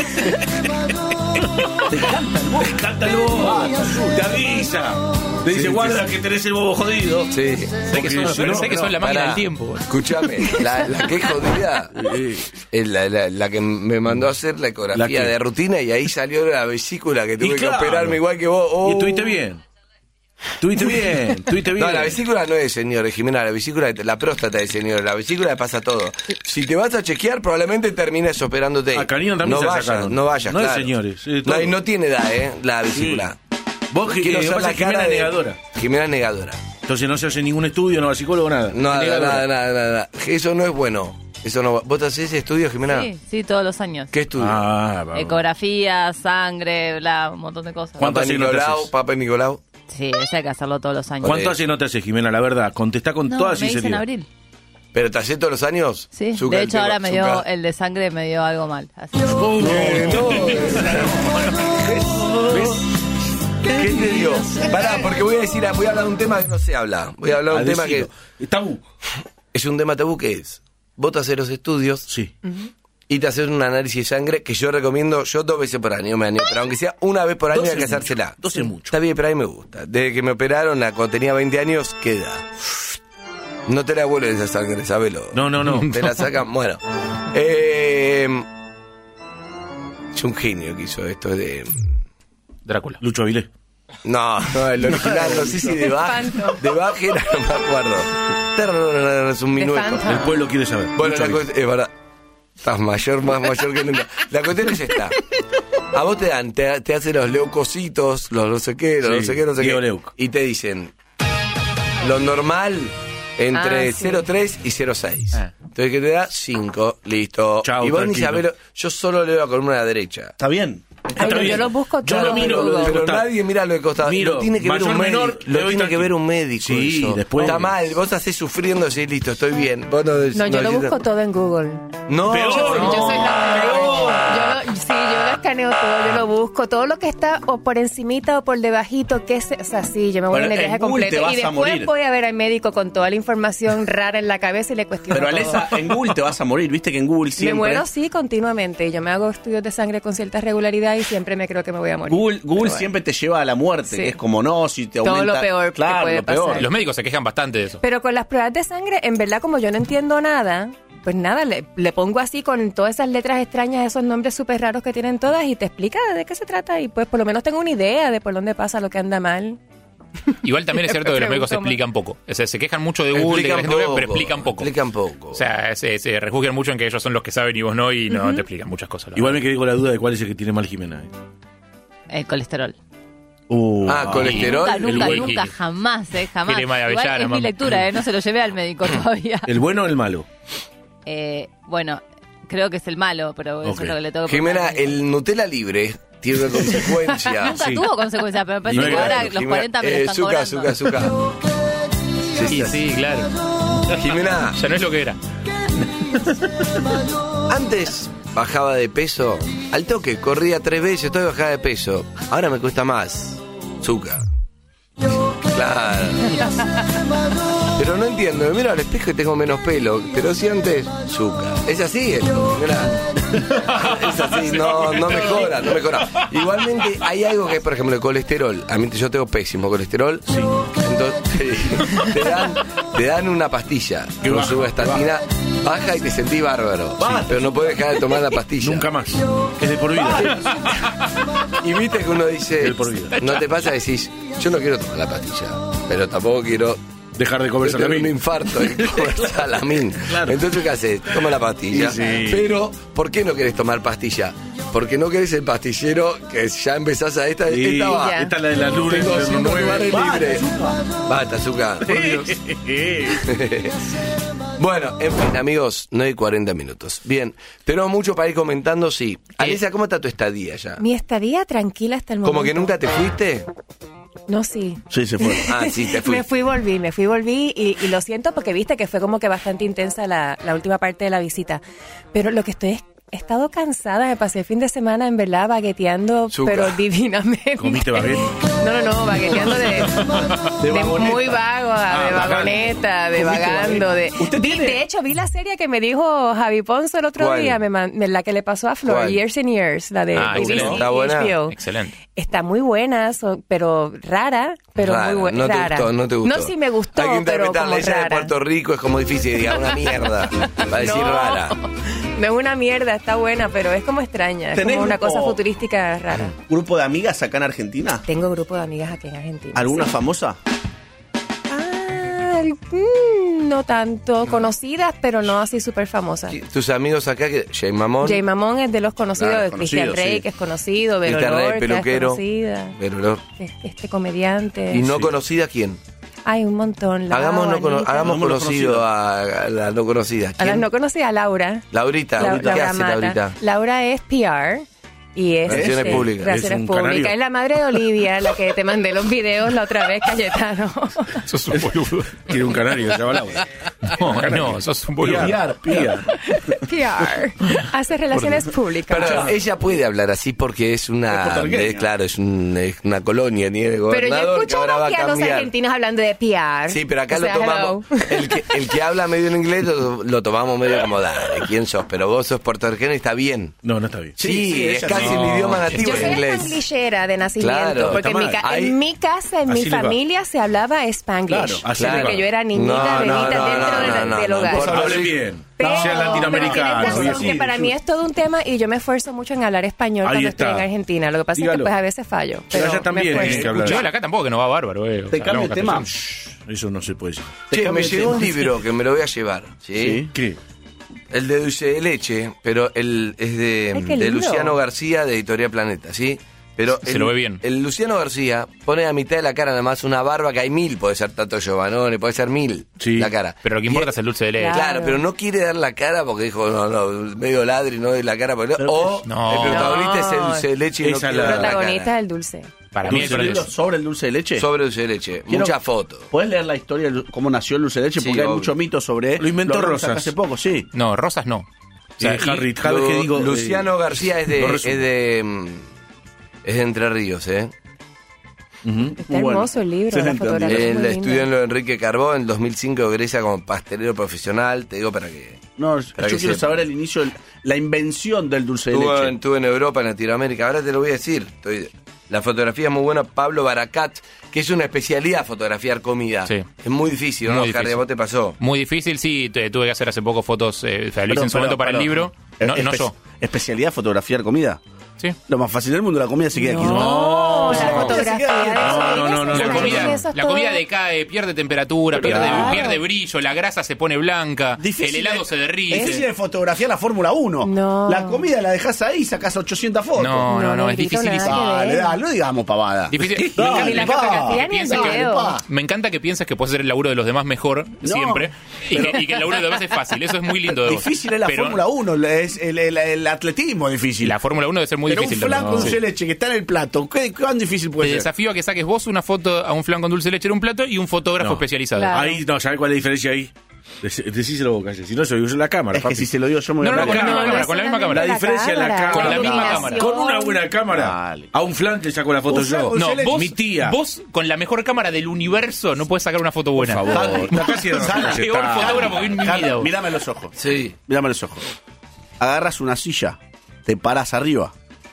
J: Te canta el bobo. Te avisa. Te dice,
B: Sí,
J: guarda
B: sí.
J: que tenés el bobo jodido.
B: Sí.
C: Sé que son,
J: si no,
C: sé que
J: no,
C: son la máquina
B: Pará,
C: del tiempo.
B: Escúchame, la, la que es jodida
J: Eh,
B: es la, la- la que me mandó a hacer la ecografía
J: ¿La qué?
B: de rutina y ahí salió la vesícula que tuve
J: Y
B: que
J: claro.
B: operarme igual que vos. Oh.
J: Y estuviste bien. Estuviste bien, estuviste bien.
B: No, la vesícula no es, señor, Jimena, la vesícula, la próstata es, señor, la vesícula le pasa todo. Si te vas a chequear, probablemente termines operándote.
J: A Karina también
B: no
J: se la
B: vayas,
J: sacaron.
B: no vayas,
J: No es
B: claro.
J: señores, es
B: no,
J: todo.
B: y no tiene edad, ¿eh? La vesícula.
J: Vos que
B: Quiero
J: que
B: ser
J: pasa
B: la
J: es Jimena
B: cara de
J: negadora.
B: Jimena negadora.
J: Entonces no se hace ningún estudio, no va a psicólogo, nada.
B: No, nada,
J: Negadora.
B: nada, nada, nada. Eso no es bueno. Eso no va- ¿Vos te hacés estudio, Jimena?
G: Sí, sí, todos los años.
B: ¿Qué estudio?
J: Ah, vamos.
G: Ecografía, sangre, bla, un montón de cosas.
J: ¿Cuánto
B: Papa
J: hace no te
B: Nicolau,
J: haces?
B: Papa Nicolau.
G: Sí, ese hay que hacerlo todos los años.
J: ¿Cuánto hace no te haces, Jimena? La verdad, contestá con
G: No,
J: toda
G: me hice en
J: sinceridad.
G: abril.
B: ¿Pero te hacés todos los años?
G: Sí,
B: Zucca,
G: de
B: el
G: hecho ahora
B: tema,
G: me dio,
B: Zucca.
G: el de sangre me dio algo mal. Así.
B: Eh, no. ¿Ves? ¿Qué te dio? Pará, porque voy a decir, voy a hablar de un tema que no se habla. Voy a hablar de un
J: Ah,
B: tema que
J: decilo. Tabú.
B: es un tema tabú, que es, vos te haces los estudios
J: Sí.
B: y te haces un análisis de sangre que yo recomiendo, yo dos veces por año me año, pero aunque sea una vez por año
J: Dos
B: hay que
J: es mucho,
B: hacérsela.
J: dos es mucho.
B: Está bien, pero a mí me gusta. Desde que me operaron a- cuando tenía veinte años, queda. No te la vuelven esa sangre, sabelo.
J: No, no, no.
B: Te la sacan, bueno. Eh, es un genio que hizo esto de...
C: Drácula.
J: Lucho Avilés.
B: No, no, el original, no sé si de Bach,
E: Espanto.
B: de Bach era, no me acuerdo. Terror, es un
E: De
B: minuto.
E: Phantom.
J: El pueblo quiere saber.
B: Bueno,
J: Lucho
B: la
J: Avilés.
B: cuestión, es verdad. Estás mayor, más mayor que nunca. La cuestión es esta. A vos te dan, te, te hacen los leucocitos, los no sé qué, los
J: Sí,
B: no sé qué, no sé
J: Diego
B: qué.
J: Leuco.
B: Y te dicen, lo normal entre
G: Ah, sí.
B: cero coma tres y cero coma seis.
C: Ah.
B: Entonces que te da cinco, listo.
J: Chau,
B: y vos ni
J: tranquilo.
B: sabés, lo- yo solo leo la columna de la derecha.
D: Está bien.
E: Ay, no,
J: bien.
E: yo lo busco
J: Yo
E: todo
J: lo
E: en
J: miro,
E: Google.
J: lo de
B: Pero
J: costado.
B: nadie mira lo de costado.
J: Miro,
B: lo tiene que ver
J: mayor,
B: un médico.
J: menor,
B: Lo
J: le doy
B: tiene que
J: tranquilo.
B: ver un médico.
J: Sí,
B: eso.
J: después-
B: Está mal, vos hacés sufriendo, decís, listo, estoy bien. Vos no,
E: No, yo lo
B: decís-
E: busco todo en Google.
B: No,
J: Peor,
E: Yo
B: no.
E: soy la yo lo, sí, yo lo escaneo todo, yo lo busco, todo lo que está o por encimita o por debajito, que es, o sea, sí, yo me voy
D: Bueno,
E: en el
D: en
E: viaje
D: Google te
E: completo
D: vas
E: y
D: a
E: después
D: morir.
E: voy a ver al médico con toda la información rara en la cabeza y le cuestiono
D: Pero
E: todo.
D: Alesa, en Google te vas a morir. Viste que en Google siempre...
E: Me muero, sí, continuamente. Yo me hago estudios de sangre con cierta regularidad y siempre me creo que me voy a morir.
D: Google, Google
E: Pero bueno.
D: siempre te lleva a la muerte.
E: Sí.
D: que es como, no, si te
E: Todo
D: aumenta...
E: lo peor que
D: claro,
E: puede
D: lo peor.
E: pasar.
C: Los médicos se quejan bastante de eso.
E: Pero con las pruebas de sangre, en verdad, como yo no entiendo nada, pues nada, le, le pongo así con todas esas letras extrañas, esos nombres súper raros que tienen todas y te explica de qué se trata y pues por lo menos tengo una idea de por dónde pasa lo que anda mal.
C: Igual también es cierto que los médicos
E: Pregunto más.
C: explican poco. O sea, se quejan mucho de Google, de que la gente ve, pero explican poco.
B: Explican poco.
C: O sea, se, se refugian mucho en que ellos son los que saben y vos no, y no te explican muchas cosas. la
J: Igual me
C: verdad.
J: quedé con la duda de cuál es el que tiene mal Jimena. ¿eh?
G: El colesterol.
J: Uh,
B: Ah, colesterol.
G: Nunca, nunca,
C: whisky.
G: nunca, jamás, eh, jamás.
C: Crema de
G: Igual
C: avellana,
G: es mi
C: mamá.
G: lectura, eh, no se lo llevé al médico todavía.
J: ¿El bueno o el malo?
G: Eh, bueno, creo que es el malo, pero eso
J: Ok.
G: es lo que le tengo que
B: Jimena,
G: preguntar.
B: el Nutella libre tiene una consecuencia.
G: Nunca
J: Sí.
G: tuvo consecuencias, pero me parece
J: No
G: que
J: era
G: ahora
J: eso,
G: los
B: Jimena,
G: cuarenta me lo
B: eh,
G: están
B: Zucca,
G: cobrando.
B: Zucca, Zucca.
C: Sí, sí, claro.
B: Jimena,
C: Ya no es lo que era.
B: antes bajaba de peso, al toque, corría tres veces, todavía bajaba de peso. Ahora me cuesta más. Zucca. Claro. Pero no entiendo, me miro al espejo y tengo menos pelo. Pero si antes, Zucca. Es así esto, mirá. Es así, no, no mejora, no mejora. Igualmente hay algo que es, por ejemplo, el colesterol. A mí yo tengo pésimo colesterol. Sí. Entonces te dan, te dan una pastilla
J: Que
B: con
J: baja,
B: su estatina, baja y te sentís bárbaro. Pero no puedes dejar de tomar la pastilla.
J: Nunca más. Es de por vida.
B: Y viste que uno dice,
J: Del por vida.
B: no te pasa, decís, yo no quiero tomar la pastilla, pero tampoco quiero
J: Dejar de comer
B: tener un
J: salamín.
B: infarto de comer salamín.
J: Claro.
B: Entonces, ¿qué haces? Toma la pastilla.
J: Sí, sí.
B: Pero, ¿por qué no querés tomar pastilla? Porque no querés el pastillero que ya empezás a esta,
J: Sí,
B: esta va.
E: Ya.
J: esta es la de las lunes.
B: Tengo
J: de
B: cinco
J: nueve.
B: lugares libres. Basta, azúcar. Por Dios. Bueno, en fin, amigos, no hay cuarenta minutos. Bien, tenemos mucho para ir comentando, sí. Alisa, ¿cómo está tu estadía ya?
E: Mi estadía tranquila hasta el momento.
B: ¿Como que nunca te fuiste?
E: No, sí.
D: Sí, se fue.
B: Ah, sí, te fuiste.
E: Me fui y volví, me fui y volví y, y lo siento porque viste que fue como que bastante intensa la, la última parte de la visita. Pero lo que estoy es he estado cansada, me pasé el fin de semana en verdad bagueteando,
B: Zucca.
E: pero divinamente.
J: ¿Comiste baguette?
E: No, no, no, bagueteando de, de,
D: vagoneta.
E: muy vago,
J: Ah,
E: de
J: vagando.
E: vagoneta, de
D: ¿Comiste
E: vagando. De,
D: baguette? ¿Usted
E: vi-
D: tiene-
E: de hecho, vi la serie que me dijo Javi Ponce el otro
B: ¿Cuál?
E: día, me man- la que le pasó a Flor,
B: ¿Cuál?
E: Years and Years, la de
C: Ah,
E: A B C,
C: excelente.
B: ¿Está buena?
E: H B O.
C: Excelente.
E: Está muy buena, so- pero rara, pero
B: Rara,
E: muy buena.
B: no te
E: rara.
B: gustó, no te gustó.
E: No, sí me gustó,
B: Hay que
E: pero
B: interpretarla,
E: como
B: ella de
E: rara.
B: Puerto Rico es como difícil, diga una mierda. Va a decir
E: No.
B: rara.
E: No es una mierda, está buena, pero es como extraña. Es
D: ¿Tenés
E: como una
D: grupo-
E: cosa futurística rara.
D: ¿Grupo de amigas acá en Argentina?
E: Tengo grupo de amigas aquí en Argentina.
D: ¿Alguna
E: sí.
D: famosa?
E: Ah, el- mm, no tanto. Conocidas, pero no así súper famosas.
B: Tus amigos acá, que Jay Mamón,
E: Jay Mamón es de los conocidos,
D: Claro,
E: de Christian
D: conocido,
E: Rey,
D: sí.
E: que es conocido, Vero
B: Cristian Rey,
E: Lorca, es
B: peluquero.
E: conocida.
B: pero no.
E: Este comediante.
B: ¿Y no conocida quién?
E: Hay un montón. Lau,
B: Hagamos, no cono-
E: Anita.
B: hagamos
D: Hagámoslo
B: conocido
D: conocido.
B: a, a la no conocida.
E: A las
B: ¿Quién?
E: no conocidas, Laura.
B: Laurita,
E: La-
B: Laurita, ¿qué
E: Laura
B: hace
E: Mata.
B: Laurita?
E: Laura es P R y es
B: Relaciones
E: este,
B: públicas.
E: Relaciones
J: Es un
E: públicas.
J: canario.
E: Es la madre de Olivia, la que te mandé los videos la otra vez, Cayetano.
C: Sos un boludo.
J: Tiene un canario que se llama Laura.
C: No, no, sos un boludo.
J: Piar, piar.
E: P R. Hace relaciones públicas.
B: Pero ella puede hablar así porque es
D: Es
B: una.
D: puertorriqueña.
B: de- claro, es, un- es una colonia, ni el
E: Pero yo
B: gobernador que
E: escucho
B: ahora va a
E: aquí a los
B: cambiar.
E: argentinos hablando de P R.
B: Sí, pero acá
E: O sea,
B: lo tomamos.
E: hello.
B: El que, el que habla medio en inglés lo, lo tomamos medio como, dale, ¿quién sos? Pero vos sos puertorriqueño y está bien.
J: No, no está bien.
B: Sí,
D: Sí, sí,
B: es
D: ella
B: casi
D: sí.
B: el idioma
J: No,
B: nativo
E: Yo
B: en
E: soy
B: inglés.
E: spanglishera de nacimiento,
B: Claro,
E: porque en
J: está
E: mi,
J: mal.
E: ca-
B: Ahí-
E: en mi casa, en
J: así
E: mi
J: le va.
E: familia se hablaba Spanglish.
J: Claro, así
B: le
E: porque
B: va.
E: yo era niñita,
B: No, no,
E: bebita
B: no,
E: dentro
B: no,
E: de la-
B: no,
E: del
B: no,
E: hogar.
B: por favor.
J: Hable bien.
E: Pero,
J: Sea latinoamericano.
E: pero tienes razón
J: así.
E: que para mí es todo un tema y yo me esfuerzo mucho en hablar español
J: Ahí
E: cuando
J: está.
E: estoy en Argentina. Lo que pasa es
J: Dígalo.
E: que pues a veces fallo.
J: Pero
E: Pero
J: allá
E: me
J: también
E: esfuerzo.
J: tienen que hablar.
C: Igual acá tampoco que no va bárbaro, eh. O
D: Te
C: sea,
D: cambio
C: hablamos
D: el tema.
C: castellano.
J: Eso no se puede decir.
B: Che, me
D: cambio el
B: llegó un
D: tema.
B: libro que me lo voy a llevar. ¿sí?
D: Sí.
J: ¿Qué?
B: El de dulce de leche, pero el es de,
E: Ay, qué
B: de
E: lindo.
B: Luciano García, de Editorial Planeta, ¿sí? Pero
C: Se
B: el,
C: lo ve bien.
B: El Luciano García pone a mitad de la cara nada más una barba que hay mil, puede ser Tato Giovanone, puede ser mil
J: Sí.
B: la cara.
C: Pero lo que importa es el dulce de leche.
E: Claro.
B: Claro, pero no quiere dar la cara porque dijo, no, no, medio ladri, no doy la cara. Porque no. O
C: No.
B: el protagonista
E: No.
B: es el dulce de leche y no
J: Esa
B: quiere
J: es la-
B: dar la
E: Protagonista
B: cara.
E: del dulce.
C: Para mí
D: ¿Dulce
C: eso
D: de
C: es...
D: leche sobre el dulce de leche?
B: Sobre dulce de leche,
D: Quiero-
B: muchas fotos.
D: ¿Puedes leer la historia de cómo nació el dulce de leche?
B: Sí,
D: Porque hay
B: obvio.
D: muchos mitos sobre...
J: Lo inventó
D: hablamos acá
J: Rosas.
D: hace poco, sí.
C: No, rosas no. O sea,
J: Eh,
C: y-
J: Harry, cada vez que
B: Lu-
J: digo... eh,
B: Luciano García es de,
J: lo
B: es
J: resumo.
B: de mm, es de Entre Ríos, ¿eh?
J: Ujú.
E: Está
D: Muy bueno.
E: hermoso el libro, la
D: Excelente,
E: fotografía. es
B: Él
E: muy
B: estudió
E: linda.
B: en lo de Enrique Carbó, en dos mil cinco egresa como pastelero profesional, te digo para que...
D: No,
B: Para
D: yo
B: que
D: quiero
B: sepa.
D: saber el inicio, del- la invención del dulce de
B: Estuvo
D: leche.
B: en, estuvo en Europa, en Latinoamérica, ahora te lo voy a decir. Estoy- la fotografía es muy buena, Pablo Baracat, que es una especialidad fotografiar comida.
C: Sí.
B: Es muy difícil, ¿no?
C: Muy
B: Harry,
C: difícil.
B: ¿a vos te pasó?
C: Muy difícil, sí. te- tuve que hacer hace poco fotos. Eh, o sea, lo hice
D: Perdón,
C: en su momento
D: perdón,
C: para el
D: perdón.
C: libro. No, no
D: Espe-
C: yo.
D: ¿Especialidad fotografiar comida?
C: Sí.
D: Lo más fácil del mundo, la comida se queda aquí.
E: No, la fotografía de eso.
J: No, no, no, no,
C: La
J: no,
C: comida,
E: Eso es
C: la
E: todo.
C: comida decae, pierde temperatura, pierde,
E: Claro.
C: pierde brillo, la grasa se pone blanca, el helado se derrite.
D: Es difícil de fotografiar la Fórmula uno.
E: No.
D: La comida la dejas ahí y sacas ochocientas fotos.
C: No, no,
E: No,
C: no, es
E: Negrito,
C: dificilísimo.
E: nada que
D: Dale,
E: ver.
D: dale, no digamos pavada.
C: Difícil.
D: Dale,
C: Me encanta-
E: Ni la
D: pa.
E: fotografía ni el
C: piensa que-
E: video.
D: pa.
C: Me encanta que pienses que puedes hacer el laburo de los demás mejor,
D: No,
C: siempre, y,
D: pero-
C: que, y que el laburo de los demás es fácil. Eso es muy lindo de vos.
D: Difícil es la
C: Pero
D: Fórmula uno, es el, el- el atletismo es difícil.
C: La Fórmula uno debe ser muy
D: Pero
C: difícil.
D: un flan
C: también.
D: con
C: Sí.
D: dulce de leche que está en el plato, ¿qué, ¿cuán difícil puede
C: Te
D: ser?
C: desafío a que saques vos una foto a un flan con dulce de leche en un plato y un fotógrafo
J: No.
C: especializado.
E: Claro.
J: Ahí, no, ¿sabes cuál es la diferencia ahí? Dec- Decíselo vos, Calle. Si no, soy yo en la cámara,
D: Es que
J: papi.
D: si se lo digo yo me voy
C: No,
D: a
C: no,
D: hablar.
C: con la misma
E: No,
C: cámara,
E: no
C: con la misma
E: solamente
C: cámara.
J: La diferencia en la cámara.
C: Con la misma cámara.
J: Con una buena cámara.
D: Dale.
J: A un flan le saco la foto
D: Un flan
J: yo.
D: con
C: No,
D: dulce de
C: vos,
J: Mi tía.
C: vos con la mejor cámara del universo no puedes sacar una foto buena.
J: Por favor. Está casi en la
C: El peor fotógrafo que vi en mi
D: Carlos,
C: vida. vos.
D: Mírame los ojos.
B: Sí.
D: Mírame los ojos. Agarras una silla, te paras arriba,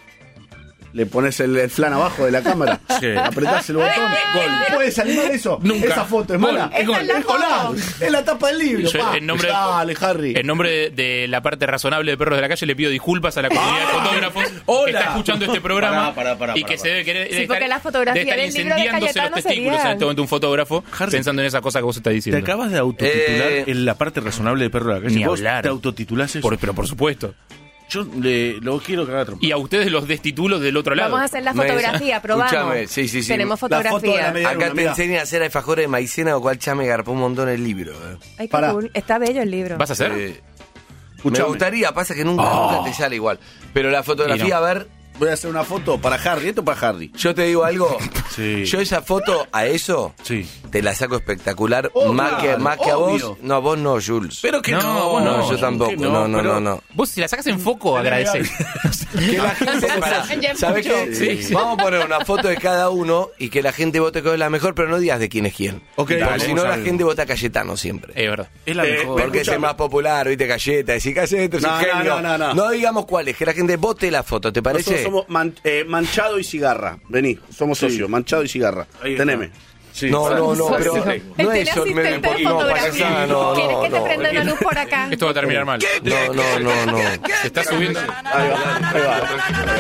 D: le pones el, el flan abajo de la cámara,
J: Sí.
D: apretás el botón, gol. ¿Puede salir mal eso?
J: Nunca.
D: Esa foto es
J: Gol,
D: mala.
J: es gol.
D: Es golazo. Es la tapa del libro.
C: Yo,
D: pa.
C: en nombre,
D: Dale, Harry.
C: en nombre de, de la parte razonable de Perros de la Calle, le pido disculpas a la comunidad de fotógrafos que
J: Hola.
C: está escuchando este programa
J: Pará, pará, pará,
C: y
J: pará,
C: que se debe querer
E: Sí,
C: debe
E: porque
C: estar,
E: la fotografía
C: debe estar
E: del libro de
C: incendiándose los
E: Cayetano
C: testículos
E: sería-
C: en este momento un fotógrafo
J: Harry.
C: pensando en esa cosa que vos estás
J: Te
C: diciendo.
J: acabas de autotitular
B: Eh,
J: en la parte razonable de Perro de la Calle.
C: Ni
J: Vos
C: hablar.
J: te autotitulás eso.
C: Por- pero por supuesto.
J: Yo le, lo quiero cagar a trompa.
C: Y a ustedes los destitulos del otro lado.
E: Vamos a hacer la
B: Me-
E: fotografía, probamos.
B: Escúchame, sí, sí, sí.
E: Tenemos
D: La foto de la
E: fotografía.
D: media-
B: Acá
D: luna,
B: te
D: mirá.
B: enseñan a hacer alfajores de maicena, lo cual ya me garpó un montón el libro. eh.
E: Ay, qué
D: Pará.
E: cool. Está bello el libro.
C: ¿Vas a hacer?
B: Eh, me
D: Escuchame.
B: gustaría, pasa que nunca, nunca te sale igual. Pero la fotografía,
C: Y no.
B: a ver,
D: Voy a hacer una foto para Harry. Esto para Harry.
B: yo te digo algo.
J: Sí.
B: Yo esa foto a eso
J: Sí.
B: te la saco espectacular.
D: Oh,
B: más
D: claro,
B: que, más que a
D: obvio.
B: vos. No, a vos no, Jules.
J: Pero que
C: No,
J: no,
C: vos
B: no,
J: no,
B: yo tampoco.
J: que
B: No, no,
J: pero-
B: no, no.
C: Vos si la sacas en foco, agradecés.
B: Que la gente pará,
E: Ya
B: ¿sabés
E: mucho.
B: qué?
C: Sí, sí.
B: Vamos a poner una foto de cada uno y que la gente vote cuál es la mejor, pero no digas de quién es quién.
J: Ok,
B: Porque
J: dale,
B: si no, la
J: algo.
B: gente vota Cayetano siempre.
C: Es verdad.
J: Es la
D: Eh,
J: mejor.
B: Porque es el
D: escuchame.
B: más popular, viste, Galleta, decir Galleta es un
D: No, no,
B: genio.
D: no, no, no.
B: digamos cuál es, que la gente vote la foto, ¿te
D: Nosotros
B: parece?
D: somos man- eh, Manchado y Cigarra. Vení, somos socios. Manchado y Cigarra.
J: Ahí está.
D: Teneme.
J: Sí.
B: No, no, no, pero
E: Él
B: no
E: tiene
B: es yo, me,
E: asistente de
B: no,
E: fotografía.
B: payasada, no,
E: ¿Quieres
B: no,
E: que te
B: no.
E: prenda una luz por acá?
C: Esto va a terminar mal.
B: No, no, no, no.
C: Se está subiendo.
D: Ahí va, ahí va.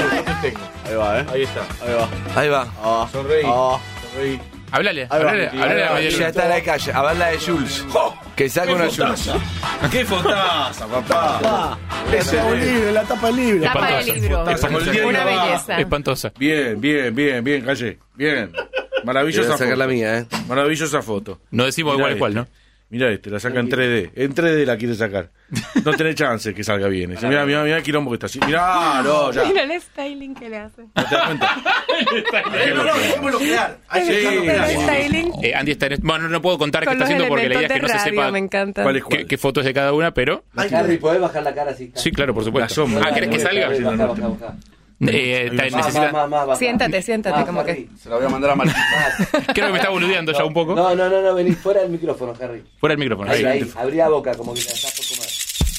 D: Ahí va, eh.
J: Ahí está.
D: Ahí va.
B: Ahí va.
D: Ah,
J: Sonreí.
D: ah.
J: Sonreí.
C: Háblale,
D: Ahí va.
C: háblale, háblale a la media
B: Ya
C: luna.
B: está la de calle, a ver la de Jules. Que saque una Jules.
J: ¡Qué fotaza, papá!
D: Ah, ese es un libro, la tapa del libro.
E: Tapa del
C: Espantosa.
E: libro.
J: Espantosa. Con el diario
E: Una
J: abajo.
E: belleza.
C: Espantosa.
J: Bien, bien, bien, bien, Calle. Bien.
B: Voy
J: Maravillosa
B: a sacar
J: foto.
B: la mía, ¿eh?
J: Maravillosa foto.
C: No decimos
J: Mirá
C: igual es cuál,
J: este.
C: ¿no?
J: Mirá este, la saca en tres D. En tres D la quiere sacar. No tenés chance que salga bien. Dice, mirá, mirá, mirá el quilombo que está así. Mirá, no, ya.
E: Mira el styling que le hace.
J: ¿No te das cuenta?
D: No, no, dejémoslo quedar. Ahí
E: El,
D: está,
E: el
D: quedar.
E: styling
C: Eh, Andy está en este- Bueno, no puedo contar qué
E: con
C: está
E: los
C: haciendo porque la idea
E: elementos
C: es que
E: de
C: no se
E: radio,
C: sepa
E: me encanta.
J: ¿Cuál es
C: qué,
J: cuál?
C: qué foto es de cada una, pero...
B: Harry, ¿podés bajar la cara así?
C: Sí, claro, por supuesto.
J: La sombra.
C: Ah, ¿querés que salga?
B: Baja, baja, baja.
C: Eh, está- necesita...
E: Siéntate, siéntate, como que...
D: Se la voy a mandar a Martín.
C: Creo que me está boludeando ya un poco.
B: No, no, no, no, vení fuera del micrófono, Harry.
C: Fuera el micrófono.
B: Ahí,
C: ahí.
B: ahí, abrí la boca como que te estás por comer.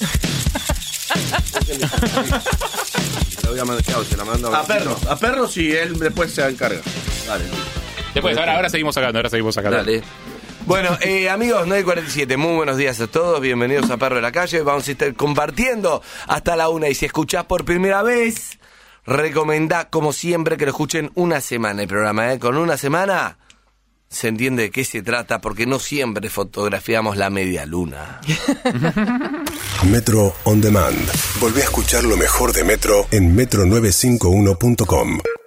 B: Se la voy a mandar, claro, se la mando
D: A perros, a perros sí, él después se encarga. Dale.
C: Después, ahora, ahora seguimos sacando, ahora seguimos sacando.
B: Dale. Bueno, eh, amigos, nueve cuarenta y siete, muy buenos días a todos, bienvenidos a Perro de la Calle, vamos a estar compartiendo hasta la una y si escuchás por primera vez, recomendá como siempre que lo escuchen una semana el programa, ¿eh? Con una semana se entiende de qué se trata, porque no siempre fotografiamos la media luna.
A: Metro On Demand. Volví a escuchar lo mejor de Metro en metro novecientos cincuenta y uno punto com.